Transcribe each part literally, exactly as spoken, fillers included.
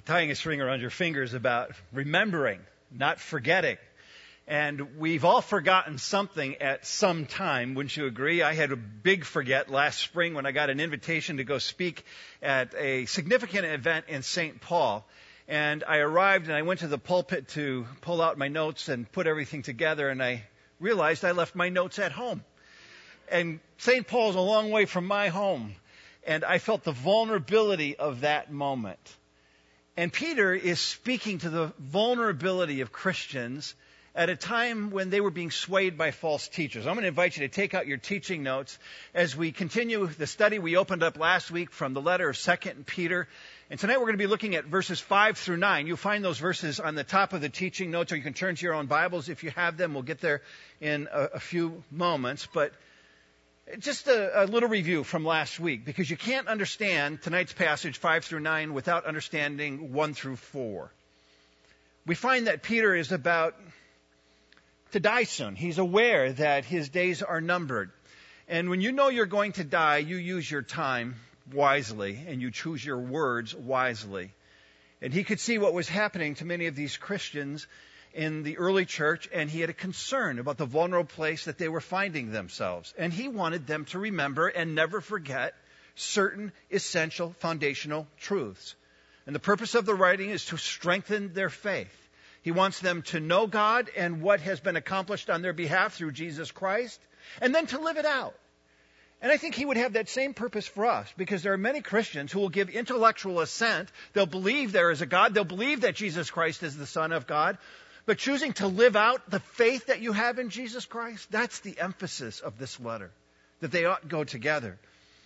tying a string around your fingers about remembering, not forgetting. And we've all forgotten something at some time, wouldn't you agree? I had a big forget last spring when I got an invitation to go speak at a significant event in Saint Paul. And I arrived and I went to the pulpit to pull out my notes and put everything together, and I realized I left my notes at home. And Saint Paul's a long way from my home. And I felt the vulnerability of that moment. And Peter is speaking to the vulnerability of Christians at a time when they were being swayed by false teachers. I'm going to invite you to take out your teaching notes as we continue the study we opened up last week from the letter of Second Peter. And tonight we're going to be looking at verses five through nine. You'll find those verses on the top of the teaching notes, or you can turn to your own Bibles if you have them. We'll get there in a, a few moments. But just a, a little review from last week, because you can't understand tonight's passage five through nine without understanding one through four. We find that Peter is about to die soon. He's aware that his days are numbered. And when you know you're going to die, you use your time wisely and you choose your words wisely. And he could see what was happening to many of these Christians in the early church, and he had a concern about the vulnerable place that they were finding themselves. And he wanted them to remember and never forget certain essential foundational truths. And the purpose of the writing is to strengthen their faith. He wants them to know God and what has been accomplished on their behalf through Jesus Christ, and then to live it out. And I think he would have that same purpose for us, because there are many Christians who will give intellectual assent. They'll believe there is a God. They'll believe that Jesus Christ is the Son of God. But choosing to live out the faith that you have in Jesus Christ, that's the emphasis of this letter, that they ought to go together.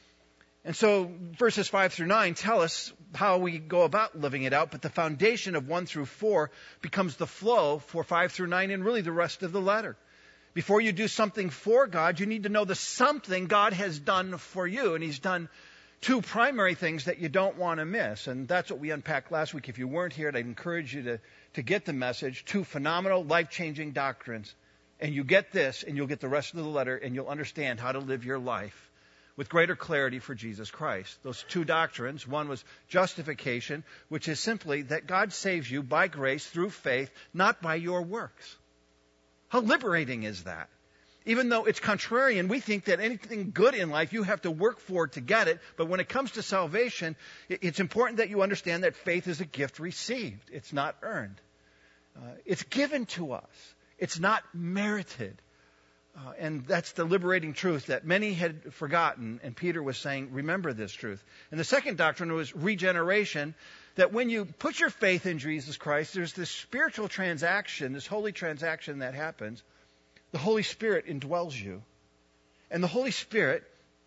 And so verses five through nine tell us how we go about living it out, but the foundation of one through four becomes the flow for five through nine and really the rest of the letter. Before you do something for God, you need to know the something God has done for you. And he's done two primary things that you don't want to miss. And that's what we unpacked last week. If you weren't here, I'd encourage you to, to get the message. Two phenomenal, life-changing doctrines. And you get this, and you'll get the rest of the letter, and you'll understand how to live your life with greater clarity for Jesus Christ. Those two doctrines, one was justification, which is simply that God saves you by grace through faith, not by your works. How liberating is that? Even though it's contrarian, we think that anything good in life you have to work for to get it. But when it comes to salvation, it's important that you understand that faith is a gift received. It's not earned. Uh, it's given to us. It's not merited. Uh, and that's the liberating truth that many had forgotten. And Peter was saying, remember this truth. And the second doctrine was regeneration, that when you put your faith in Jesus Christ, there's this spiritual transaction, this holy transaction that happens. The Holy Spirit indwells you. And the Holy Spirit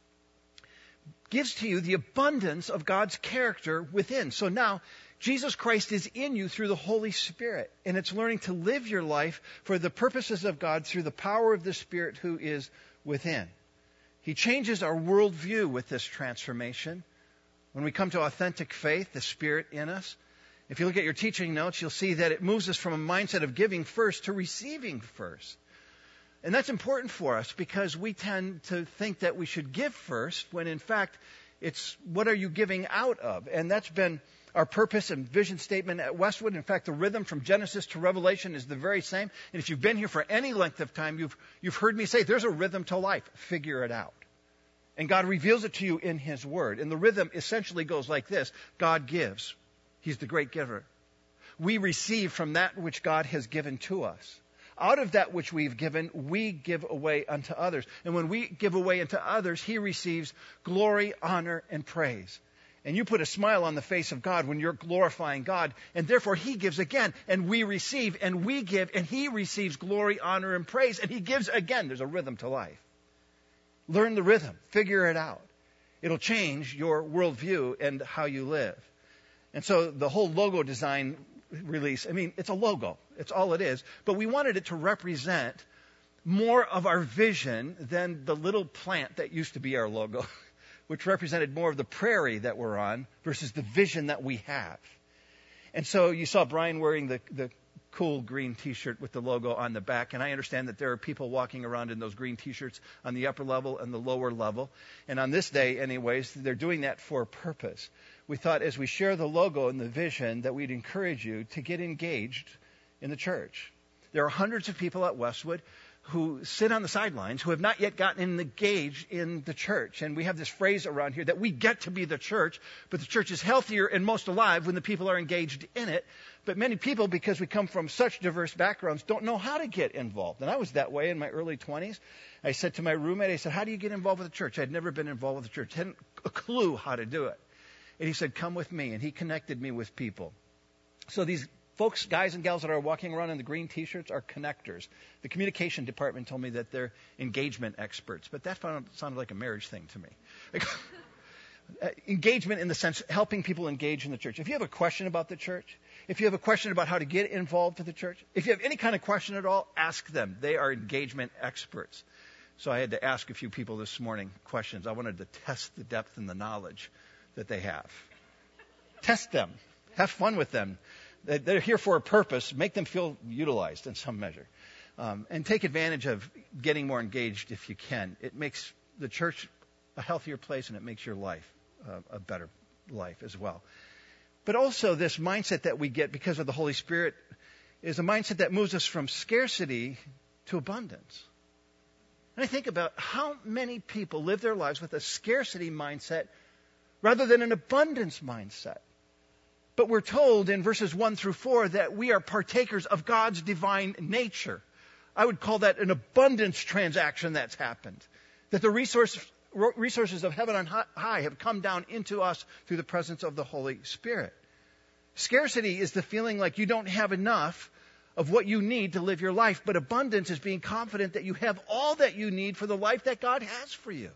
gives to you the abundance of God's character within. So now, Jesus Christ is in you through the Holy Spirit. And it's learning to live your life for the purposes of God through the power of the Spirit who is within. He changes our worldview with this transformation. When we come to authentic faith, the Spirit in us, if you look at your teaching notes, you'll see that it moves us from a mindset of giving first to receiving first. And that's important for us because we tend to think that we should give first when in fact it's what are you giving out of? And that's been our purpose and vision statement at Westwood. In fact, the rhythm from Genesis to Revelation is the very same. And if you've been here for any length of time, you've, you've heard me say there's a rhythm to life. Figure it out. And God reveals it to you in His Word. And the rhythm essentially goes like this. God gives. He's the great giver. We receive from that which God has given to us. Out of that which we've given, we give away unto others. And when we give away unto others, He receives glory, honor, and praise. And you put a smile on the face of God when you're glorifying God. And therefore, He gives again. And we receive, and we give, and He receives glory, honor, and praise. And He gives again. There's a rhythm to life. Learn the rhythm. Figure it out. It'll change your worldview and how you live. And so the whole logo design release, I mean, it's a logo. It's all it is. But we wanted it to represent more of our vision than the little plant that used to be our logo, which represented more of the prairie that we're on versus the vision that we have. And so you saw Brian wearing the, the cool green T-shirt with the logo on the back. And I understand that there are people walking around in those green T-shirts on the upper level and the lower level. And on this day, anyways, they're doing that for a purpose. we thought as we share the logo and the vision that we'd encourage you to get engaged in the church. There are hundreds of people at Westwood who sit on the sidelines who have not yet gotten engaged in the church. And we have this phrase around here that we get to be the church, but the church is healthier and most alive when the people are engaged in it. But many people, because we come from such diverse backgrounds, don't know how to get involved. And I was that way in my early twenties. I said to my roommate, I said, how do you get involved with the church? I'd never been involved with the church. Hadn't a clue how to do it. And he said, come with me. And he connected me with people. So these folks, guys and gals that are walking around in the green T-shirts are connectors. The communication department told me that they're engagement experts, but that found, sounded like a marriage thing to me. Like, uh, engagement in the sense, helping people engage in the church. If you have a question about the church, if you have a question about how to get involved with the church, if you have any kind of question at all, ask them. They are engagement experts. So I had to ask a few people this morning questions. I wanted to test the depth and the knowledge that they have. Test them. Have fun with them. They're here for a purpose. Make them feel utilized in some measure. Um, and take advantage of getting more engaged if you can. It makes the church a healthier place, and it makes your life uh, a better life as well. But also this mindset that we get because of the Holy Spirit is a mindset that moves us from scarcity to abundance. And I think about how many people live their lives with a scarcity mindset rather than an abundance mindset. But we're told in verses one through four that we are partakers of God's divine nature. I would call that an abundance transaction that's happened. That the resource, resources of heaven on high have come down into us through the presence of the Holy Spirit. Scarcity is the feeling like you don't have enough of what you need to live your life. But abundance is being confident that you have all that you need for the life that God has for you.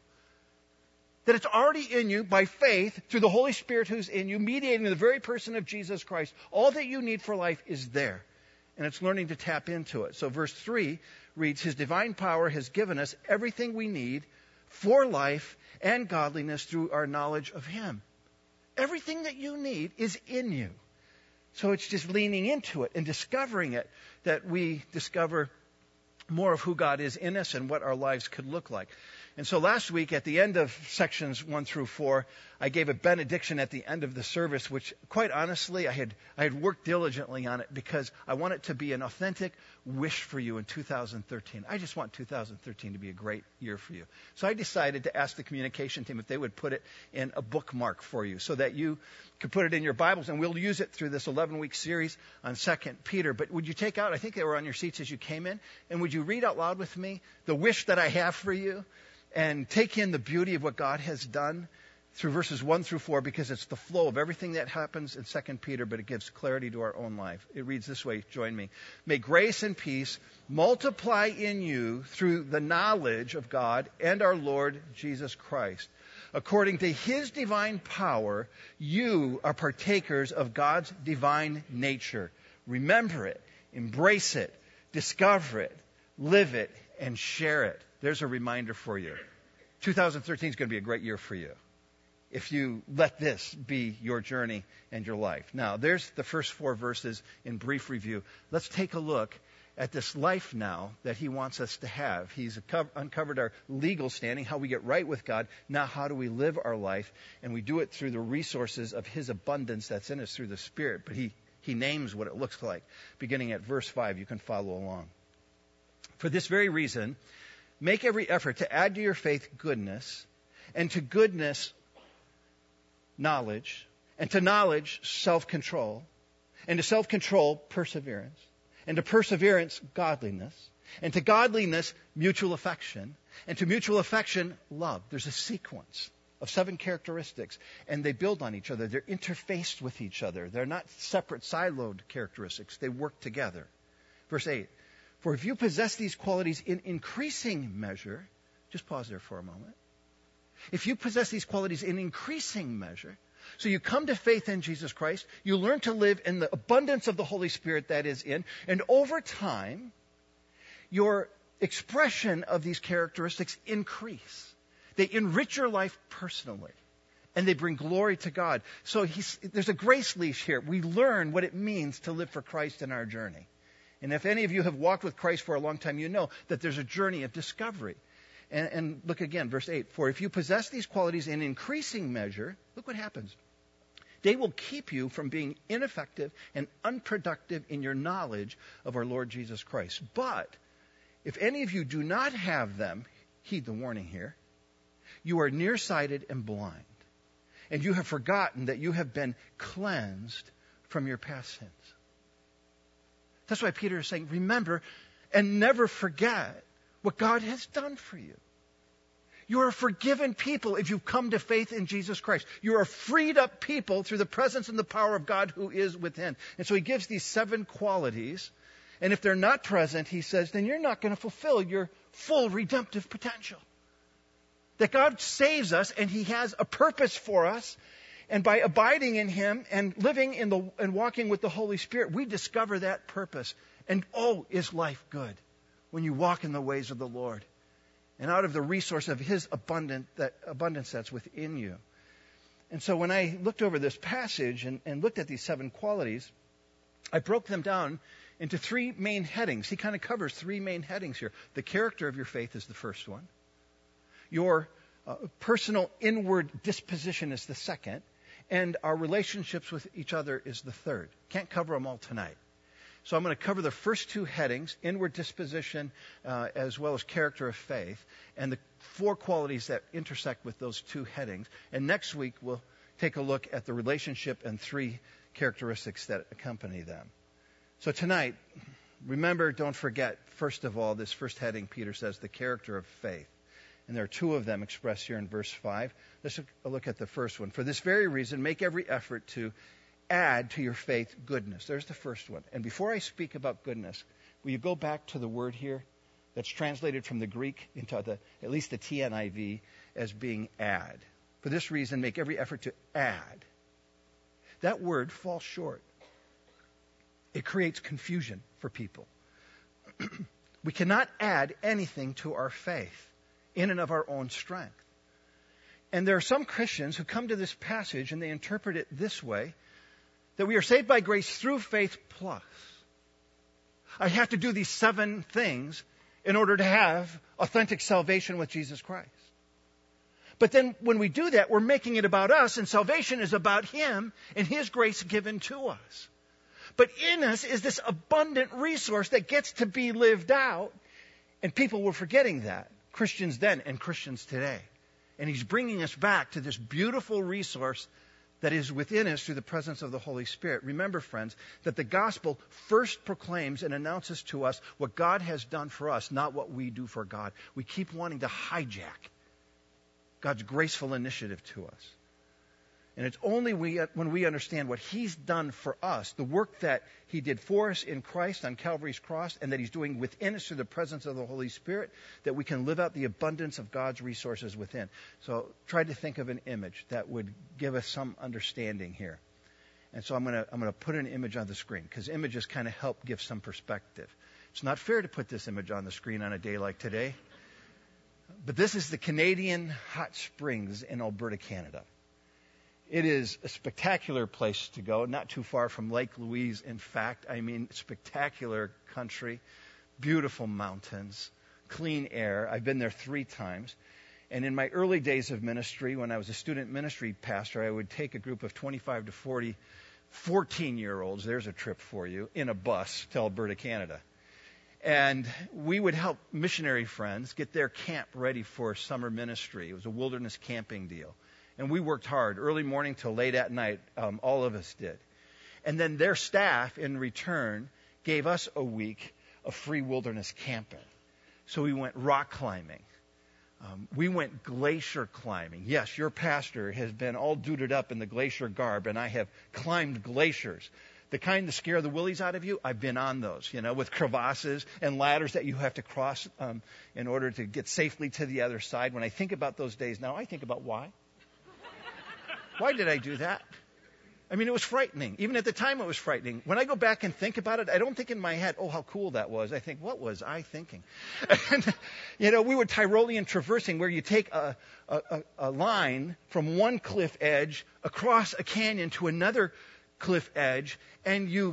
That it's already in you by faith through the Holy Spirit who's in you, mediating the very person of Jesus Christ. All that you need for life is there. And it's learning to tap into it. So verse three reads, His divine power has given us everything we need for life and godliness through our knowledge of Him. Everything that you need is in you. So it's just leaning into it and discovering it that we discover more of who God is in us and what our lives could look like. And so last week, at the end of sections one through four, I gave a benediction at the end of the service, which, quite honestly, I had I had worked diligently on it because I want it to be an authentic wish for you in two thousand thirteen. I just want two thousand thirteen to be a great year for you. So I decided to ask the communication team if they would put it in a bookmark for you so that you could put it in your Bibles, and we'll use it through this eleven-week series on Second Peter. But would you take out, I think they were on your seats as you came in, and would you read out loud with me the wish that I have for you? And take in the beauty of what God has done through verses one through four, because it's the flow of everything that happens in Second Peter, but it gives clarity to our own life. It reads this way. Join me. May grace and peace multiply in you through the knowledge of God and our Lord Jesus Christ. According to His divine power, you are partakers of God's divine nature. Remember it, embrace it, discover it, live it, and share it. There's a reminder for you. two thousand thirteen is going to be a great year for you if you let this be your journey and your life. Now, there's the first four verses in brief review. Let's take a look at this life now that He wants us to have. He's uncovered our legal standing, how we get right with God. Now, how do we live our life? And we do it through the resources of His abundance that's in us through the Spirit. But He, he names what it looks like. Beginning at verse five, you can follow along. For this very reason, make every effort to add to your faith goodness, and to goodness, knowledge, and to knowledge, self-control, and to self-control, perseverance, and to perseverance, godliness, and to godliness, mutual affection, and to mutual affection, love. There's a sequence of seven characteristics, and they build on each other. They're interfaced with each other. They're not separate, siloed characteristics. They work together. Verse eight. For if you possess these qualities in increasing measure, just pause there for a moment. If you possess these qualities in increasing measure, so you come to faith in Jesus Christ, you learn to live in the abundance of the Holy Spirit that is in, and over time, your expression of these characteristics increase. They enrich your life personally, and they bring glory to God. So he's, there's a grace leash here. We learn what it means to live for Christ in our journey. And if any of you have walked with Christ for a long time, you know that there's a journey of discovery. And, and look again, verse eight. For if you possess these qualities in increasing measure, look what happens. They will keep you from being ineffective and unproductive in your knowledge of our Lord Jesus Christ. But if any of you do not have them, heed the warning here, you are nearsighted and blind, and you have forgotten that you have been cleansed from your past sins. That's why Peter is saying, remember and never forget what God has done for you. You are a forgiven people if you've come to faith in Jesus Christ. You are a freed up people through the presence and the power of God who is within. And so he gives these seven qualities. And if they're not present, he says, then you're not going to fulfill your full redemptive potential. That God saves us and he has a purpose for us. And by abiding in him and living in the and walking with the Holy Spirit, we discover that purpose. And oh, is life good when you walk in the ways of the Lord. And out of the resource of his abundant, that abundance that's within you. And so when I looked over this passage and, and looked at these seven qualities, I broke them down into three main headings. He kind of covers three main headings here. The character of your faith is the first one. Your uh, personal inward disposition is the second. And our relationships with each other is the third. Can't cover them all tonight. So I'm going to cover the first two headings, inward disposition uh, as well as character of faith, and the four qualities that intersect with those two headings. And next week we'll take a look at the relationship and three characteristics that accompany them. So tonight, remember, don't forget, first of all, this first heading, Peter says, the character of faith. And there are two of them expressed here in verse five. Let's look at the first one. For this very reason, make every effort to add to your faith goodness. There's the first one. And before I speak about goodness, will you go back to the word here that's translated from the Greek into the, at least the T N I V, as being add. For this reason, make every effort to add. That word falls short. It creates confusion for people. We cannot add anything to our faith in and of our own strength. And there are some Christians who come to this passage and they interpret it this way, that we are saved by grace through faith plus. I have to do these seven things in order to have authentic salvation with Jesus Christ. But then when we do that, we're making it about us, and salvation is about him and his grace given to us. But in us is this abundant resource that gets to be lived out, and people were forgetting that. Christians then and Christians today. And he's bringing us back to this beautiful resource that is within us through the presence of the Holy Spirit. Remember, friends, that the gospel first proclaims and announces to us what God has done for us, not what we do for God. We keep wanting to hijack God's graceful initiative to us. And it's only we, when we understand what he's done for us, the work that he did for us in Christ on Calvary's cross, and that he's doing within us through the presence of the Holy Spirit, that we can live out the abundance of God's resources within. So try to think of an image that would give us some understanding here. And so I'm going to I'm going to put an image on the screen, because images kind of help give some perspective. It's not fair to put this image on the screen on a day like today. But this is the Canadian Hot Springs in Alberta, Canada. It is a spectacular place to go, not too far from Lake Louise, in fact. I mean, spectacular country, beautiful mountains, clean air. I've been there three times. And in my early days of ministry, when I was a student ministry pastor, I would take a group of twenty-five to forty fourteen-year-olds, there's a trip for you, in a bus to Alberta, Canada. And we would help missionary friends get their camp ready for summer ministry. It was a wilderness camping deal. And we worked hard, early morning till late at night, um, all of us did. And then their staff, in return, gave us a week of free wilderness camping. So we went rock climbing. Um, we went glacier climbing. Yes, your pastor has been all duded up in the glacier garb, and I have climbed glaciers. The kind that scare the willies out of you, I've been on those, you know, with crevasses and ladders that you have to cross um, in order to get safely to the other side. When I think about those days now, I think about why. Why did I do that? I mean, it was frightening. Even at the time, it was frightening. When I go back and think about it, I don't think in my head, oh, how cool that was. I think, what was I thinking? And, you know, we were Tyrolean traversing, where you take a, a, a line from one cliff edge across a canyon to another cliff edge, and you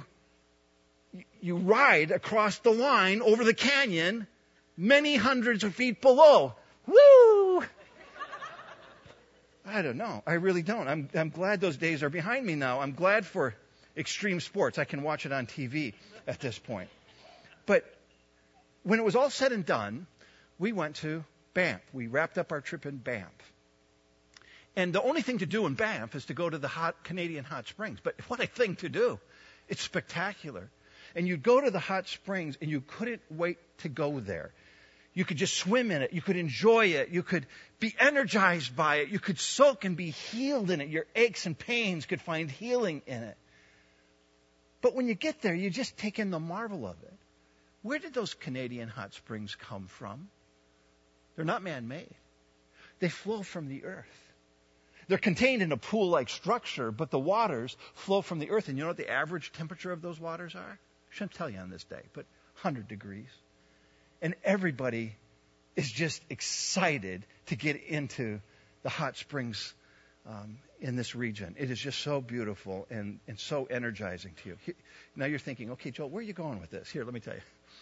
you ride across the line over the canyon many hundreds of feet below. Woo! I don't know. I really don't. I'm, I'm glad those days are behind me now. I'm glad for extreme sports. I can watch it on T V at this point. But when it was all said and done, we went to Banff. We wrapped up our trip in Banff. And the only thing to do in Banff is to go to the hot Canadian hot springs. But what a thing to do. It's spectacular. And you'd go to the hot springs and you couldn't wait to go there. You could just swim in it. You could enjoy it. You could be energized by it. You could soak and be healed in it. Your aches and pains could find healing in it. But when you get there, you just take in the marvel of it. Where did those Canadian hot springs come from? They're not man-made. They flow from the earth. They're contained in a pool-like structure, but the waters flow from the earth. And you know what the average temperature of those waters are? I shouldn't tell you on this day, but one hundred degrees. And everybody is just excited to get into the hot springs um, in this region. It is just so beautiful and, and so energizing to you. Here, now you're thinking, okay, Joel, where are you going with this? Here, let me tell you.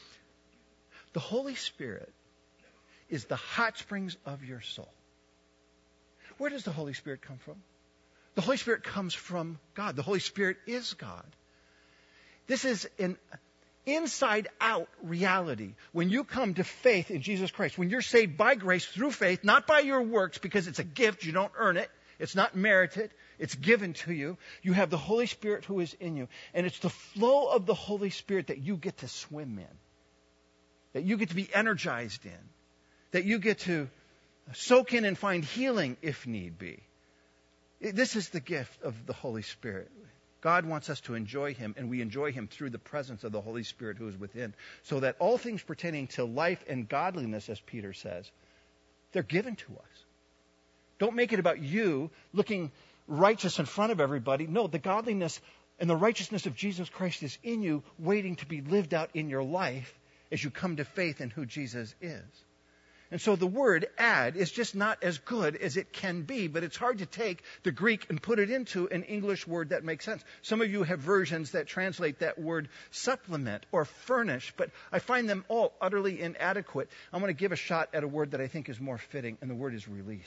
The Holy Spirit is the hot springs of your soul. Where does the Holy Spirit come from? The Holy Spirit comes from God. The Holy Spirit is God. This is an inside-out reality. When you come to faith in Jesus Christ, when you're saved by grace through faith, not by your works, because it's a gift, you don't earn it, it's not merited, it's given to you. You have the Holy Spirit who is in you. And it's the flow of the Holy Spirit that you get to swim in, that you get to be energized in, that you get to soak in and find healing if need be. This is the gift of the Holy Spirit. God wants us to enjoy Him, and we enjoy Him through the presence of the Holy Spirit who is within, so that all things pertaining to life and godliness, as Peter says, they're given to us. Don't make it about you looking righteous in front of everybody. No, the godliness and the righteousness of Jesus Christ is in you, waiting to be lived out in your life as you come to faith in who Jesus is. And so the word add is just not as good as it can be, but it's hard to take the Greek and put it into an English word that makes sense. Some of you have versions that translate that word supplement or furnish, but I find them all utterly inadequate. I'm going to give a shot at a word that I think is more fitting, and the word is release.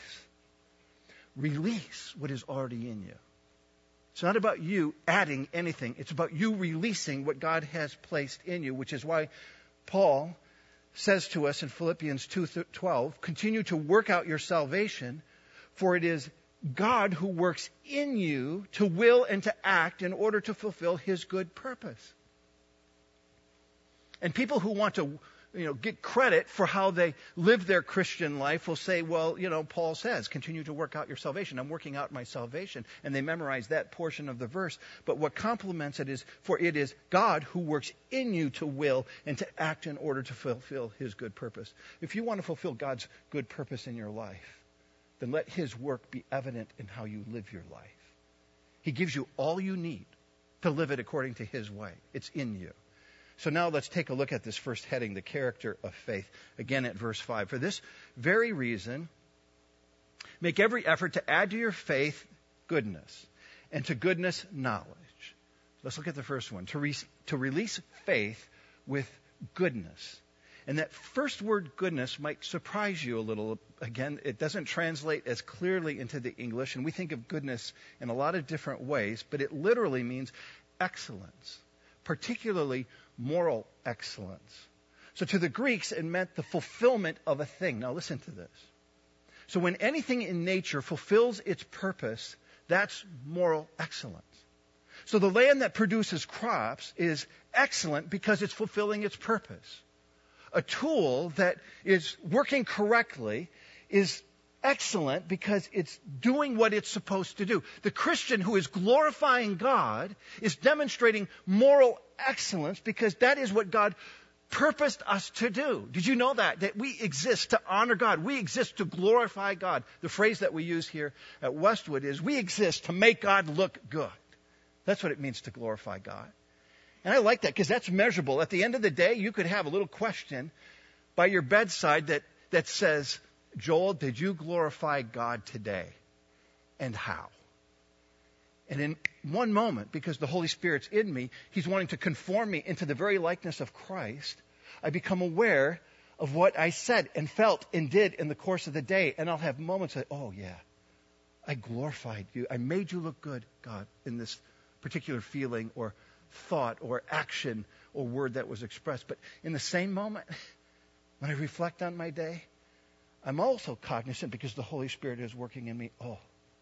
Release what is already in you. It's not about you adding anything. It's about you releasing what God has placed in you, which is why Paul says to us in Philippians two twelve, continue to work out your salvation, for it is God who works in you to will and to act in order to fulfill His good purpose. And people who want to, you know, get credit for how they live their Christian life will say, well, you know, Paul says, continue to work out your salvation. I'm working out my salvation. And they memorize that portion of the verse. But what complements it is, for it is God who works in you to will and to act in order to fulfill His good purpose. If you want to fulfill God's good purpose in your life, then let His work be evident in how you live your life. He gives you all you need to live it according to His way. It's in you. So now let's take a look at this first heading, the character of faith. Again at verse five. For this very reason, make every effort to add to your faith goodness, and to goodness knowledge. Let's look at the first one. To, re- to release faith with goodness. And that first word goodness might surprise you a little. Again, it doesn't translate as clearly into the English, and we think of goodness in a lot of different ways, but it literally means excellence, particularly moral excellence. So to the Greeks, it meant the fulfillment of a thing. Now listen to this. So when anything in nature fulfills its purpose, that's moral excellence. So the land that produces crops is excellent because it's fulfilling its purpose. A tool that is working correctly is excellent because it's doing what it's supposed to do. The Christian who is glorifying God is demonstrating moral excellence because that is what God purposed us to do. Did you know that? That we exist to honor God. We exist to glorify God. The phrase that we use here at Westwood is we exist to make God look good. That's what it means to glorify God. And I like that because that's measurable. At the end of the day, you could have a little question by your bedside that, that says, Joel, did you glorify God today? And how? And in one moment, because the Holy Spirit's in me, He's wanting to conform me into the very likeness of Christ, I become aware of what I said and felt and did in the course of the day. And I'll have moments of, oh yeah, I glorified you. I made you look good, God, in this particular feeling or thought or action or word that was expressed. But in the same moment, when I reflect on my day, I'm also cognizant, because the Holy Spirit is working in me, oh,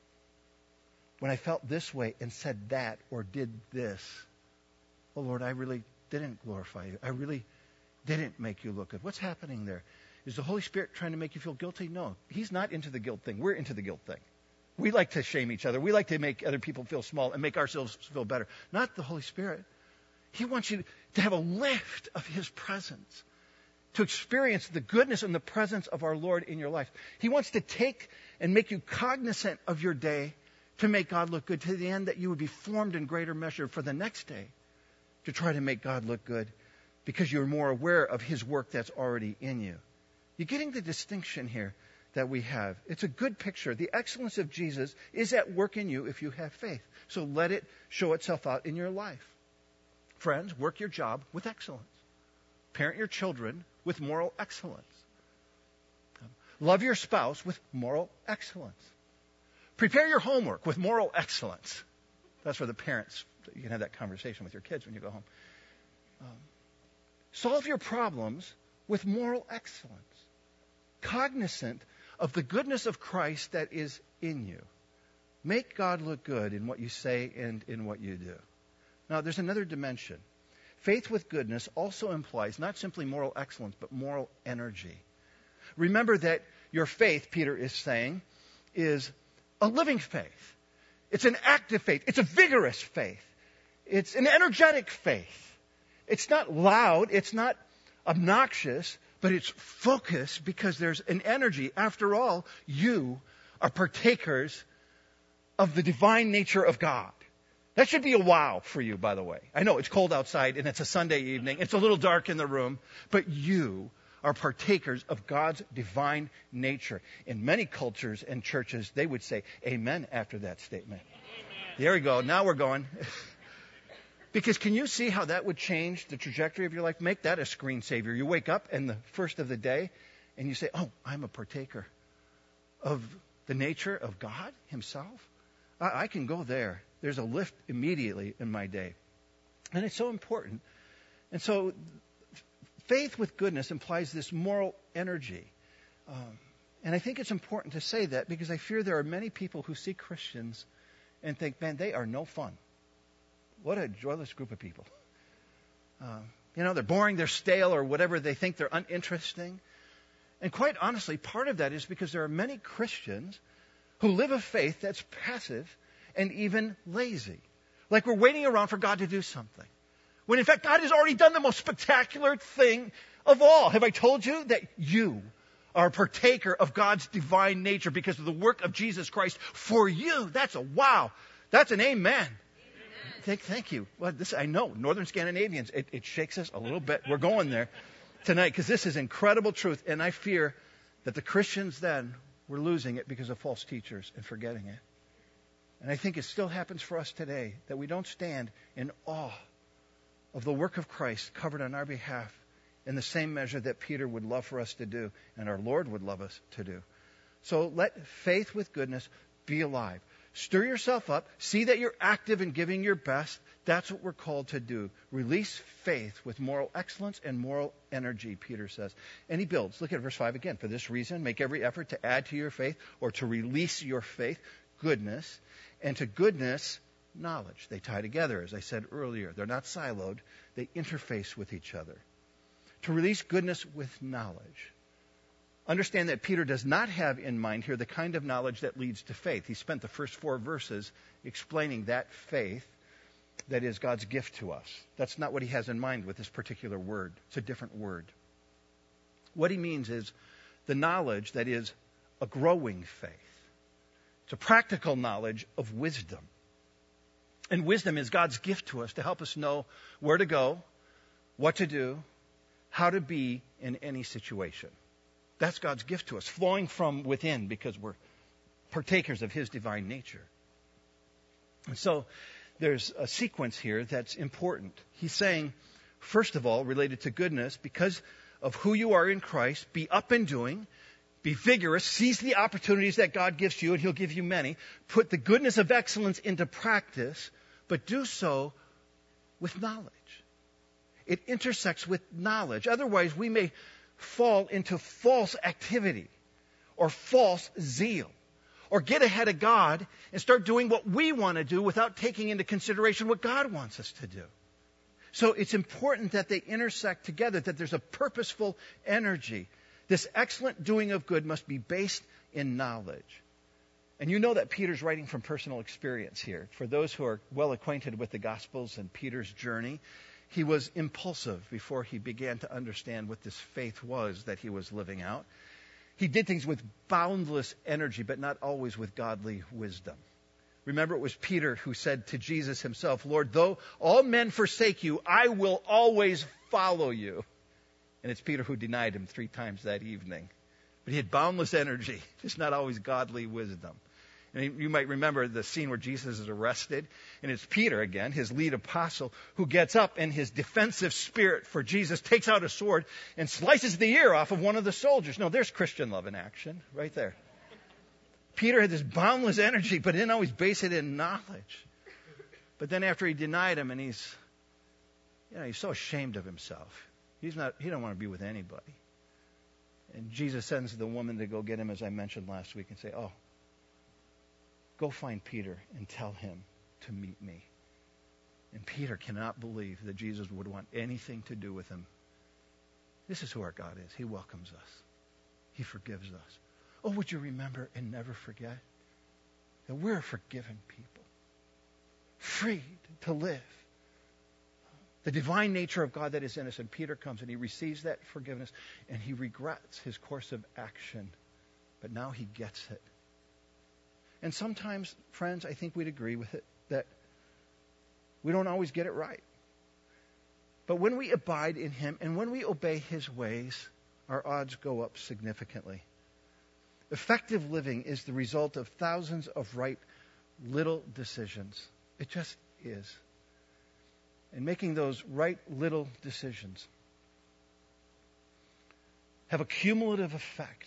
when I felt this way and said that or did this, oh, Lord, I really didn't glorify you. I really didn't make you look good. What's happening there? Is the Holy Spirit trying to make you feel guilty? No. He's not into the guilt thing. We're into the guilt thing. We like to shame each other. We like to make other people feel small and make ourselves feel better. Not the Holy Spirit. He wants you to have a lift of His presence, to experience the goodness and the presence of our Lord in your life. He wants to take and make you cognizant of your day to make God look good, to the end that you would be formed in greater measure for the next day to try to make God look good, because you're more aware of His work that's already in you. You're getting the distinction here that we have. It's a good picture. The excellence of Jesus is at work in you if you have faith. So let it show itself out in your life. Friends, work your job with excellence. Parent your children with moral excellence. Love your spouse with moral excellence. Prepare your homework with moral excellence. That's for the parents. You can have that conversation with your kids when you go home. Um, solve your problems with moral excellence, cognizant of the goodness of Christ that is in you. Make God look good in what you say and in what you do. Now, there's another dimension. Faith with goodness also implies not simply moral excellence, but moral energy. Remember that your faith, Peter is saying, is a living faith. It's an active faith. It's a vigorous faith. It's an energetic faith. It's not loud. It's not obnoxious, but it's focused because there's an energy. After all, you are partakers of the divine nature of God. That should be a wow for you, by the way. I know it's cold outside and it's a Sunday evening. It's a little dark in the room, but you are partakers of God's divine nature. In many cultures and churches, they would say amen after that statement. Amen. There we go. Now we're going. Because can you see how that would change the trajectory of your life? Make that a screensaver. You wake up in the first of the day and you say, oh, I'm a partaker of the nature of God Himself. I, I can go there. There's a lift immediately in my day. And it's so important. And so faith with goodness implies this moral energy. Um, and I think it's important to say that because I fear there are many people who see Christians and think, man, they are no fun. What a joyless group of people. Uh, you know, they're boring, they're stale, or whatever. They think they're uninteresting. And quite honestly, part of that is because there are many Christians who live a faith that's passive and even lazy. Like we're waiting around for God to do something. When in fact, God has already done the most spectacular thing of all. Have I told you that you are a partaker of God's divine nature because of the work of Jesus Christ for you? That's a wow. That's an amen. Thank, thank you. Well, this I know. Northern Scandinavians, it, it shakes us a little bit. We're going there tonight because this is incredible truth. And I fear that the Christians then were losing it because of false teachers and forgetting it. And I think it still happens for us today that we don't stand in awe of the work of Christ covered on our behalf in the same measure that Peter would love for us to do and our Lord would love us to do. So let faith with goodness be alive. Stir yourself up. See that you're active in giving your best. That's what we're called to do. Release faith with moral excellence and moral energy, Peter says. And he builds. Look at verse five again. For this reason, make every effort to add to your faith or to release your faith goodness, and to goodness knowledge. They tie together, as I said earlier. They're not siloed. They interface with each other. To release goodness with knowledge. Understand that Peter does not have in mind here the kind of knowledge that leads to faith. He spent the first four verses explaining that faith that is God's gift to us. That's not what he has in mind with this particular word. It's a different word. What he means is the knowledge that is a growing faith. It's a practical knowledge of wisdom. And wisdom is God's gift to us to help us know where to go, what to do, how to be in any situation. That's God's gift to us, flowing from within because we're partakers of His divine nature. And so there's a sequence here that's important. He's saying, first of all, related to goodness, because of who you are in Christ, be up and doing, Be vigorous. Seize the opportunities that God gives you, and He'll give you many. Put the goodness of excellence into practice, but do so with knowledge. It intersects with knowledge. Otherwise, we may fall into false activity or false zeal, or get ahead of God and start doing what we want to do without taking into consideration what God wants us to do. So it's important that they intersect together, that there's a purposeful energy. This excellent doing of good must be based in knowledge. And you know that Peter's writing from personal experience here. For those who are well acquainted with the Gospels and Peter's journey, he was impulsive before he began to understand what this faith was that he was living out. He did things with boundless energy, but not always with godly wisdom. Remember, it was Peter who said to Jesus himself, Lord, though all men forsake you, I will always follow you. And it's Peter who denied him three times that evening. But he had boundless energy, just not always godly wisdom. And you might remember the scene where Jesus is arrested, and it's Peter again, his lead apostle, who gets up in his defensive spirit for Jesus, takes out a sword, and slices the ear off of one of the soldiers. No, there's Christian love in action, right there. Peter had this boundless energy, but didn't always base it in knowledge. But then after he denied him, and he's, you know, he's so ashamed of himself. He's not, he don't want to be with anybody. And Jesus sends the woman to go get him, as I mentioned last week, and say, oh, go find Peter and tell him to meet me. And Peter cannot believe that Jesus would want anything to do with him. This is who our God is. He welcomes us. He forgives us. Oh, would you remember and never forget that we're a forgiven people, freed to live the divine nature of God that is in us. And Peter comes and he receives that forgiveness, and he regrets his course of action, but now he gets it. And sometimes, friends, I think we'd agree with it, that we don't always get it right. But when we abide in Him and when we obey His ways, our odds go up significantly. Effective living is the result of thousands of right little decisions. It just is. And making those right little decisions have a cumulative effect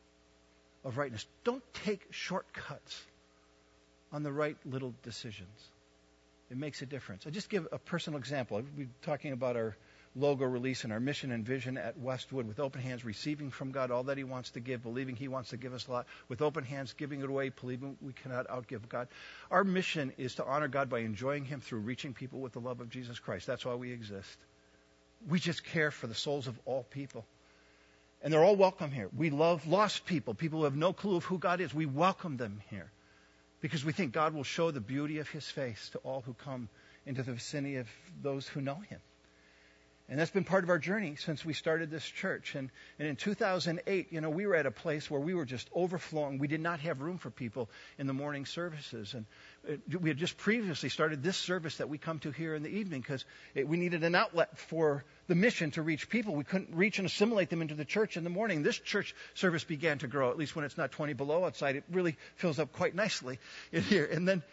of rightness. Don't take shortcuts on the right little decisions. It makes a difference. I'll just give a personal example. I've been talking about our logo release and our mission and vision at Westwood, with open hands, receiving from God all that He wants to give, believing He wants to give us a lot, with open hands, giving it away, believing we cannot outgive God. Our mission is to honor God by enjoying Him through reaching people with the love of Jesus Christ. That's why we exist. We just care for the souls of all people. And they're all welcome here. We love lost people, people who have no clue of who God is. We welcome them here because we think God will show the beauty of His face to all who come into the vicinity of those who know Him. And that's been part of our journey since we started this church. And, and in two thousand eight, you know, we were at a place where we were just overflowing. We did not have room for people in the morning services. And it, we had just previously started this service that we come to here in the evening because we needed an outlet for the mission to reach people. We couldn't reach and assimilate them into the church in the morning. This church service began to grow, at least when it's not twenty below outside. It really fills up quite nicely in here. And then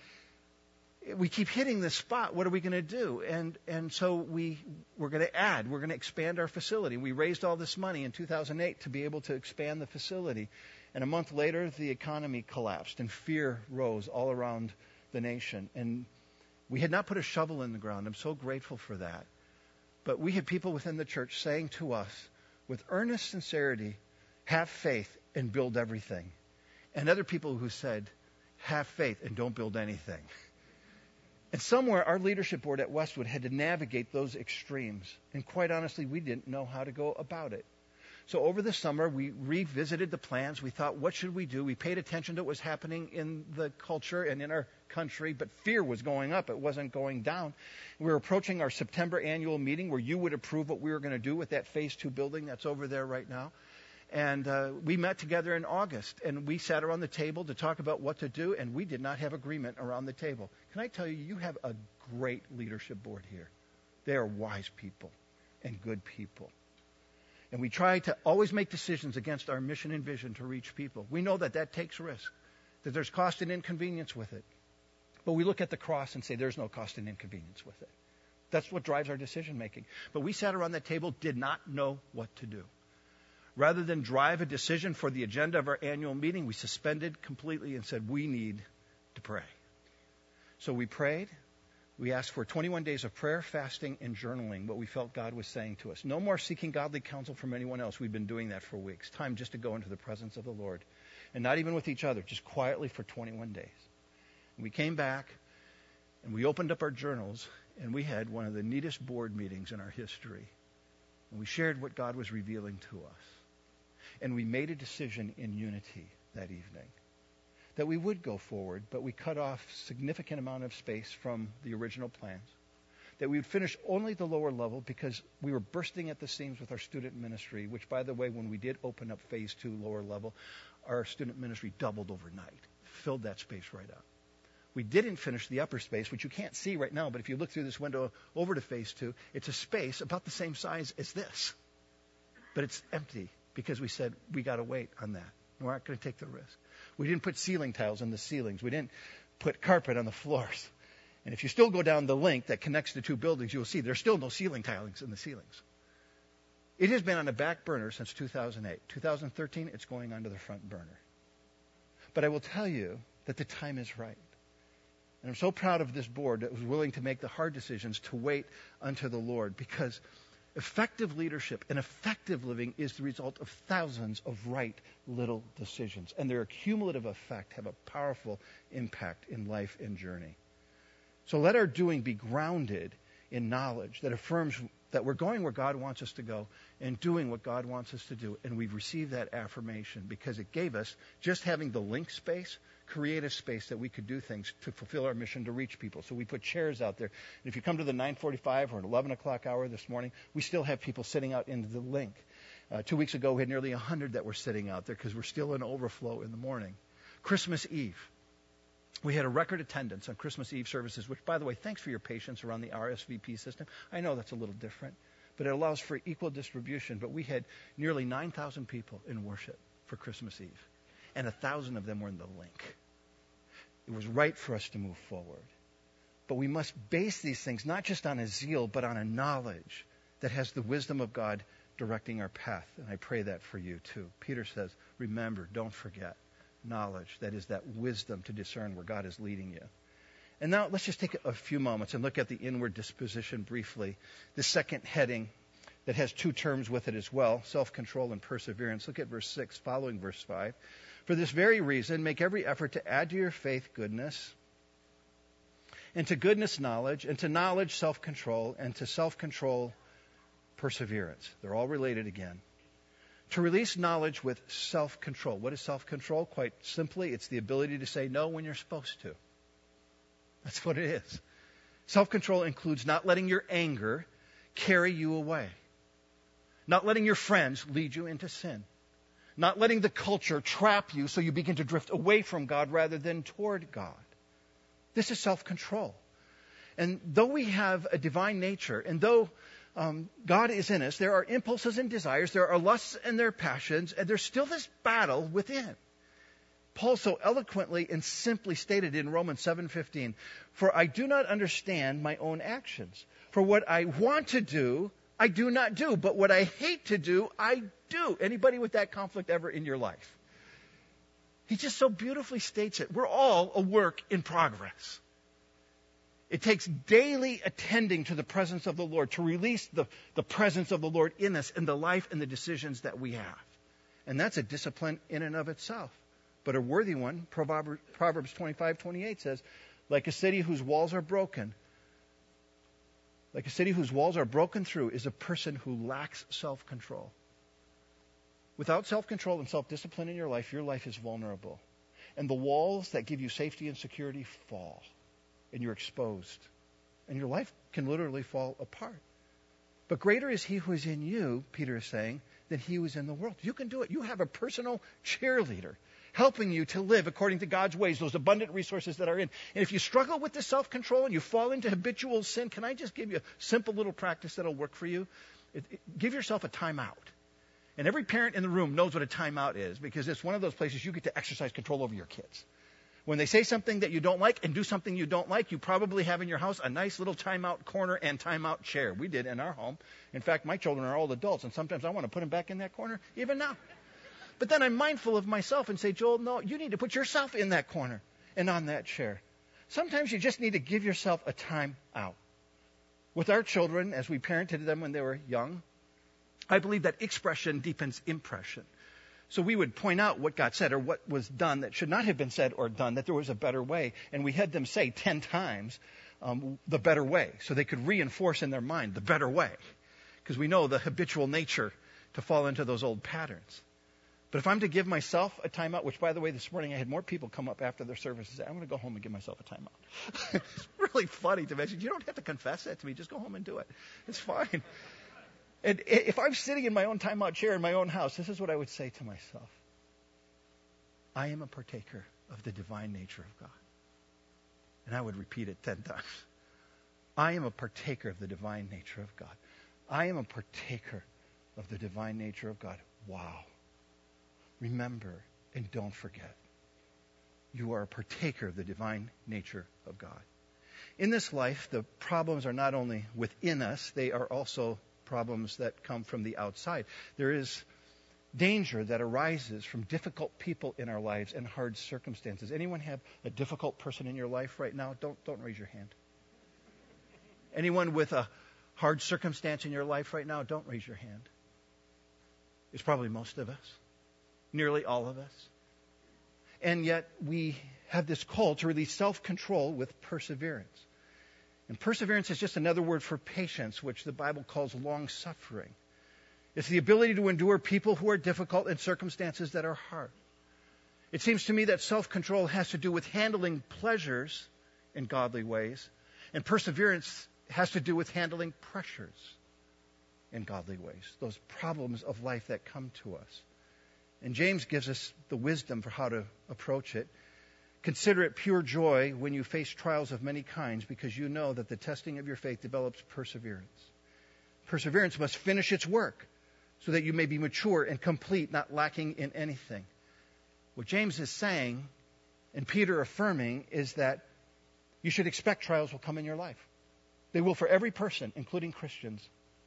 we keep hitting this spot. What are we going to do? And and so we, we're going to add. We're going to expand our facility. We raised all this money in two thousand eight to be able to expand the facility. And a month later, the economy collapsed and fear rose all around the nation. And we had not put a shovel in the ground. I'm so grateful for that. But we had people within the church saying to us, with earnest sincerity, have faith and build everything. And other people who said, have faith and don't build anything. And somewhere our leadership board at Westwood had to navigate those extremes. And quite honestly, we didn't know how to go about it. So over the summer, we revisited the plans. We thought, what should we do? We paid attention to what was happening in the culture and in our country, but fear was going up. It wasn't going down. We were approaching our September annual meeting where you would approve what we were going to do with that phase two building that's over there right now. And uh, we met together in August, and we sat around the table to talk about what to do, and we did not have agreement around the table. Can I tell you, you have a great leadership board here. They are wise people and good people. And we try to always make decisions against our mission and vision to reach people. We know that that takes risk, that there's cost and inconvenience with it. But we look at the cross and say there's no cost and inconvenience with it. That's what drives our decision making. But we sat around that table, did not know what to do. Rather than drive a decision for the agenda of our annual meeting, we suspended completely and said, we need to pray. So we prayed. We asked for twenty-one days of prayer, fasting, and journaling, what we felt God was saying to us. No more seeking godly counsel from anyone else. We've been doing that for weeks. Time just to go into the presence of the Lord. And not even with each other, just quietly for twenty-one days. And we came back, and we opened up our journals, and we had one of the neatest board meetings in our history. And we shared what God was revealing to us. And we made a decision in unity that evening that we would go forward, but we cut off significant amount of space from the original plans. That we would finish only the lower level because we were bursting at the seams with our student ministry, which, by the way, when we did open up phase two lower level, our student ministry doubled overnight, filled that space right up. We didn't finish the upper space, which you can't see right now, but if you look through this window over to phase two, it's a space about the same size as this. But it's empty because we said we got to wait on that. We're not going to take the risk. We didn't put ceiling tiles in the ceilings. We didn't put carpet on the floors. And if you still go down the link that connects the two buildings, you'll see there's still no ceiling tilings in the ceilings. It has been on the back burner since two thousand eight. two thousand thirteen, it's going onto the front burner. But I will tell you that the time is right. And I'm so proud of this board that was willing to make the hard decisions to wait unto the Lord, because effective leadership and effective living is the result of thousands of right little decisions. And their cumulative effect have a powerful impact in life and journey. So let our doing be grounded in knowledge that affirms that we're going where God wants us to go and doing what God wants us to do. And we've received that affirmation because it gave us, just having the link space, creative space that we could do things to fulfill our mission to reach people. So we put chairs out there. And if you come to the nine forty-five or an eleven o'clock hour this morning, we still have people sitting out into the link. Uh, two weeks ago, we had nearly one hundred that were sitting out there because we're still in overflow in the morning. Christmas Eve. We had a record attendance on Christmas Eve services, which, by the way, thanks for your patience around the R S V P system. I know that's a little different, but it allows for equal distribution. But we had nearly nine thousand people in worship for Christmas Eve, and one thousand of them were in the link. It was right for us to move forward. But we must base these things not just on a zeal, but on a knowledge that has the wisdom of God directing our path. And I pray that for you too. Peter says, remember, don't forget. Knowledge, that is that wisdom to discern where God is leading you. And now let's just take a few moments and look at the inward disposition briefly. The second heading that has two terms with it as well, self-control and perseverance. Look at verse six, following verse five. For this very reason, make every effort to add to your faith goodness, and to goodness knowledge, and to knowledge self-control, and to self-control perseverance. They're all related again. To release knowledge with self-control. What is self-control? Quite simply, it's the ability to say no when you're supposed to. That's what it is. Self-control includes not letting your anger carry you away. Not letting your friends lead you into sin. Not letting the culture trap you so you begin to drift away from God rather than toward God. This is self-control. And though we have a divine nature, and though um, God is in us, there are impulses and desires, there are lusts and there are passions, and there's still this battle within. Paul so eloquently and simply stated in Romans seven fifteen, for I do not understand my own actions. For what I want to do, I do not do. But what I hate to do, I do. Anybody with that conflict ever in your life? He just so beautifully states it. We're all a work in progress. It takes daily attending to the presence of the Lord to release the, the presence of the Lord in us in the life and the decisions that we have. And that's a discipline in and of itself. But a worthy one, Proverbs twenty-five twenty-eight says, like a city whose walls are broken, like a city whose walls are broken through is a person who lacks self-control. Without self-control and self-discipline in your life, your life is vulnerable. And the walls that give you safety and security fall. And you're exposed. And your life can literally fall apart. But greater is he who is in you, Peter is saying, than he who is in the world. You can do it. You have a personal cheerleader helping you to live according to God's ways, those abundant resources that are in. And if you struggle with this self-control and you fall into habitual sin, can I just give you a simple little practice that'll work for you? It, it, give yourself a timeout. And every parent in the room knows what a timeout is, because it's one of those places you get to exercise control over your kids. When they say something that you don't like and do something you don't like, you probably have in your house a nice little timeout corner and timeout chair. We did in our home. In fact, my children are all adults, and sometimes I want to put them back in that corner, even now. But then I'm mindful of myself and say, Joel, no, you need to put yourself in that corner and on that chair. Sometimes you just need to give yourself a time out. With our children, as we parented them when they were young, I believe that expression deepens impression. So we would point out what got said or what was done that should not have been said or done, that there was a better way. And we had them say ten times um, the better way so they could reinforce in their mind the better way. Because we know the habitual nature to fall into those old patterns. But if I'm to give myself a timeout, which, by the way, this morning I had more people come up after their service and say, I'm going to go home and give myself a timeout. It's really funny to mention. You don't have to confess that to me. Just go home and do it. It's fine. And if I'm sitting in my own timeout chair in my own house, this is what I would say to myself. I am a partaker of the divine nature of God. And I would repeat it ten times. I am a partaker of the divine nature of God. I am a partaker of the divine nature of God. Wow. Remember and don't forget. You are a partaker of the divine nature of God. In this life, the problems are not only within us, they are also problems that come from the outside. There is danger that arises from difficult people in our lives and hard circumstances. Anyone have a difficult person in your life right now? Don't don't raise your hand. Anyone with a hard circumstance in your life right now? Don't raise your hand. It's probably most of us. Nearly all of us. And yet we have this call to release self-control with perseverance. And perseverance is just another word for patience, which the Bible calls long-suffering. It's the ability to endure people who are difficult and circumstances that are hard. It seems to me that self-control has to do with handling pleasures in godly ways, and perseverance has to do with handling pressures in godly ways, those problems of life that come to us. And James gives us the wisdom for how to approach it. Consider it pure joy when you face trials of many kinds, because you know that the testing of your faith develops perseverance. Perseverance must finish its work so that you may be mature and complete, not lacking in anything. What James is saying, and Peter affirming, is that you should expect trials will come in your life. They will for every person, including Christians.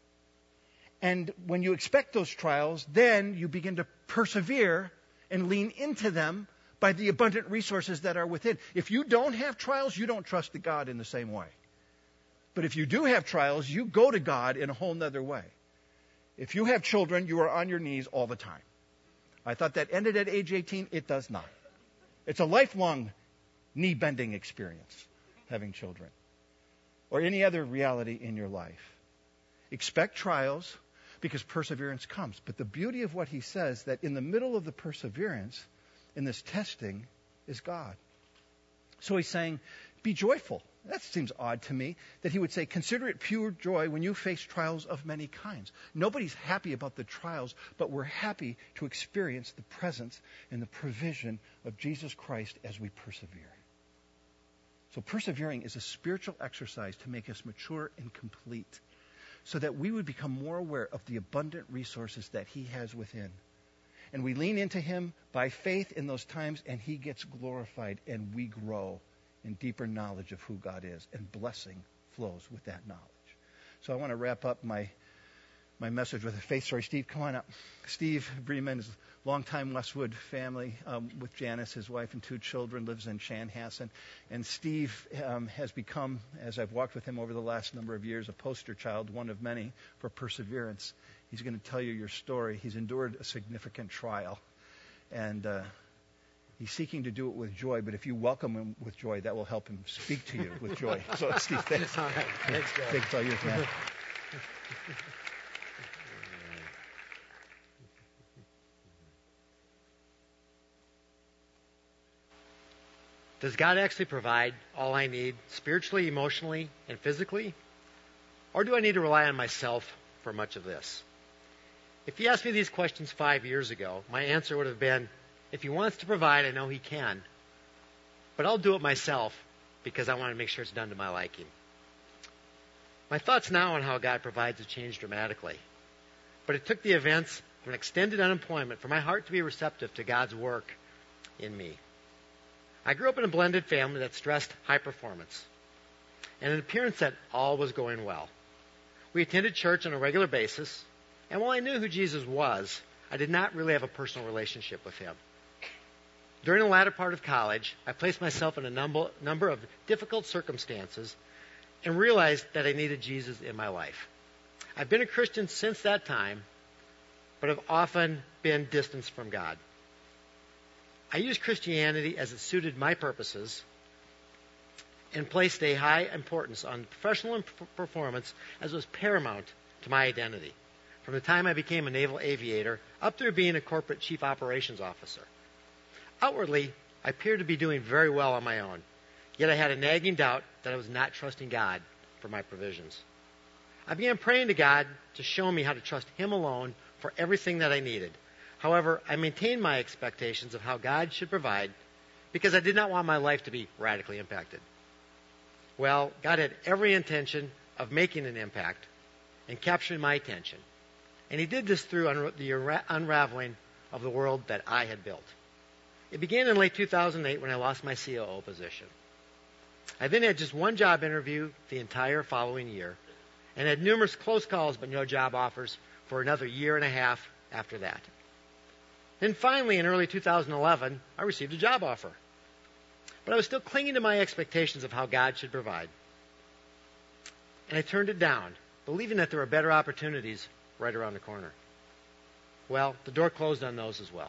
And when you expect those trials, then you begin to persevere and lean into them by the abundant resources that are within. If you don't have trials, you don't trust God in the same way. But if you do have trials, you go to God in a whole nother way. If you have children, you are on your knees all the time. I thought that ended at age eighteen. It does not. It's a lifelong knee-bending experience, having children, or any other reality in your life. Expect trials, because perseverance comes. But the beauty of what he says, that in the middle of the perseverance, in this testing, is God. So he's saying, be joyful. That seems odd to me, that he would say, consider it pure joy when you face trials of many kinds. Nobody's happy about the trials, but we're happy to experience the presence and the provision of Jesus Christ as we persevere. So persevering is a spiritual exercise to make us mature and complete, so that we would become more aware of the abundant resources that he has within. And we lean into him by faith in those times, and he gets glorified, and we grow in deeper knowledge of who God is, and blessing flows with that knowledge. So I want to wrap up my my message with a faith story. Steve, come on up. Steve Bremen is a longtime Westwood family um, with Janice, his wife, and two children, lives in Chanhassen. And Steve um, has become, as I've walked with him over the last number of years, a poster child, one of many, for perseverance. He's going to tell you your story. He's endured a significant trial, and uh, he's seeking to do it with joy. But if you welcome him with joy, that will help him speak to you with joy. So, Steve, thanks. All right. Thanks, Joe. Thanks, all yours, man. Does God actually provide all I need spiritually, emotionally, and physically? Or do I need to rely on myself for much of this? If you asked me these questions five years ago, my answer would have been, if he wants to provide, I know he can. But I'll do it myself because I want to make sure it's done to my liking. My thoughts now on how God provides have changed dramatically. But it took the events of an extended unemployment for my heart to be receptive to God's work in me. I grew up in a blended family that stressed high performance and an appearance that all was going well. We attended church on a regular basis, and while I knew who Jesus was, I did not really have a personal relationship with him. During the latter part of college, I placed myself in a number, number of difficult circumstances and realized that I needed Jesus in my life. I've been a Christian since that time, but have often been distanced from God. I used Christianity as it suited my purposes and placed a high importance on professional performance as was paramount to my identity, from the time I became a naval aviator up through being a corporate chief operations officer. Outwardly, I appeared to be doing very well on my own, yet I had a nagging doubt that I was not trusting God for my provisions. I began praying to God to show me how to trust Him alone for everything that I needed. However, I maintained my expectations of how God should provide because I did not want my life to be radically impacted. Well, God had every intention of making an impact and capturing my attention. And He did this through un- the unraveling of the world that I had built. It began in late two thousand eight when I lost my C O O position. I then had just one job interview the entire following year and had numerous close calls but no job offers for another year and a half after that. Then finally, in early two thousand eleven, I received a job offer. But I was still clinging to my expectations of how God should provide. And I turned it down, believing that there were better opportunities right around the corner. Well, the door closed on those as well.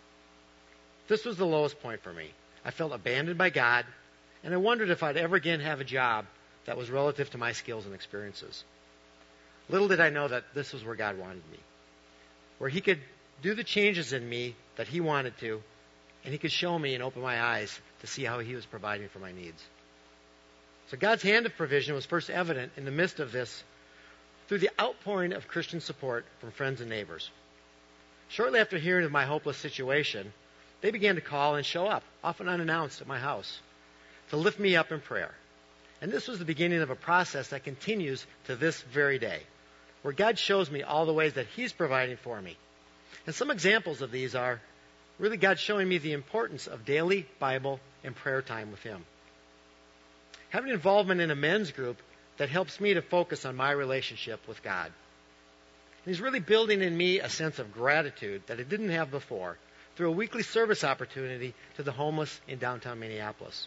This was the lowest point for me. I felt abandoned by God, and I wondered if I'd ever again have a job that was relative to my skills and experiences. Little did I know that this was where God wanted me, where He could do the changes in me that He wanted to, and He could show me and open my eyes to see how He was providing for my needs. So God's hand of provision was first evident in the midst of this through the outpouring of Christian support from friends and neighbors. Shortly after hearing of my hopeless situation, they began to call and show up, often unannounced, at my house to lift me up in prayer. And this was the beginning of a process that continues to this very day, where God shows me all the ways that He's providing for me. And some examples of these are really God showing me the importance of daily Bible and prayer time with Him. Having involvement in a men's group that helps me to focus on my relationship with God. And He's really building in me a sense of gratitude that I didn't have before through a weekly service opportunity to the homeless in downtown Minneapolis.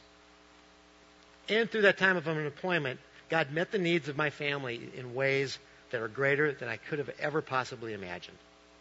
And through that time of unemployment, God met the needs of my family in ways that are greater than I could have ever possibly imagined.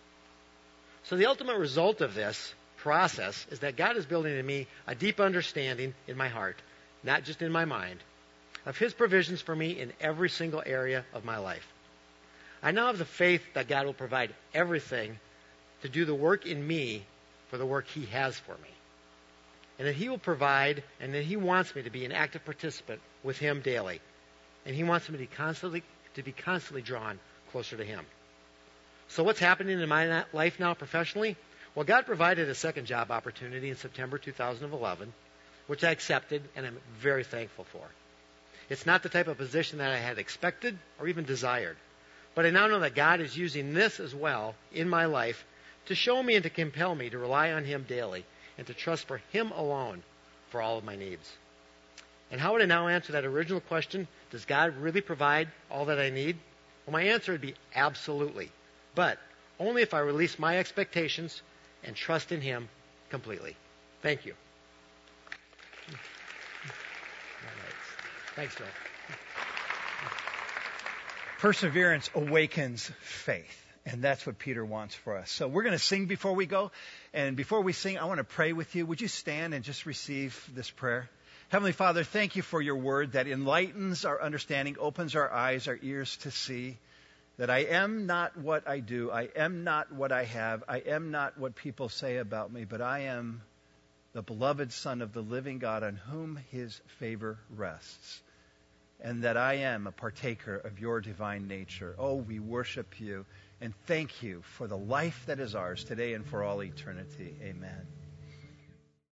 So the ultimate result of this process is that God is building in me a deep understanding in my heart, not just in my mind, of His provisions for me in every single area of my life. I now have the faith that God will provide everything to do the work in me for the work He has for me. And that He will provide, and that He wants me to be an active participant with Him daily. And He wants me to constantly to be constantly drawn closer to Him. So what's happening in my life now professionally? Well, God provided a second job opportunity in September two thousand eleven, which I accepted and I'm very thankful for. It's not the type of position that I had expected or even desired. But I now know that God is using this as well in my life to show me and to compel me to rely on Him daily and to trust for Him alone for all of my needs. And how would I now answer that original question? Does God really provide all that I need? Well, my answer would be absolutely. But only if I release my expectations and trust in Him completely. Thank you. Thanks, Joe. Perseverance awakens faith. And that's what Peter wants for us. So we're going to sing before we go. And before we sing, I want to pray with you. Would you stand and just receive this prayer? Heavenly Father, thank you for your word that enlightens our understanding, opens our eyes, our ears to see that I am not what I do. I am not what I have. I am not what people say about me, but I am the beloved Son of the living God on whom His favor rests. And that I am a partaker of your divine nature. Oh, we worship you and thank you for the life that is ours today and for all eternity. Amen.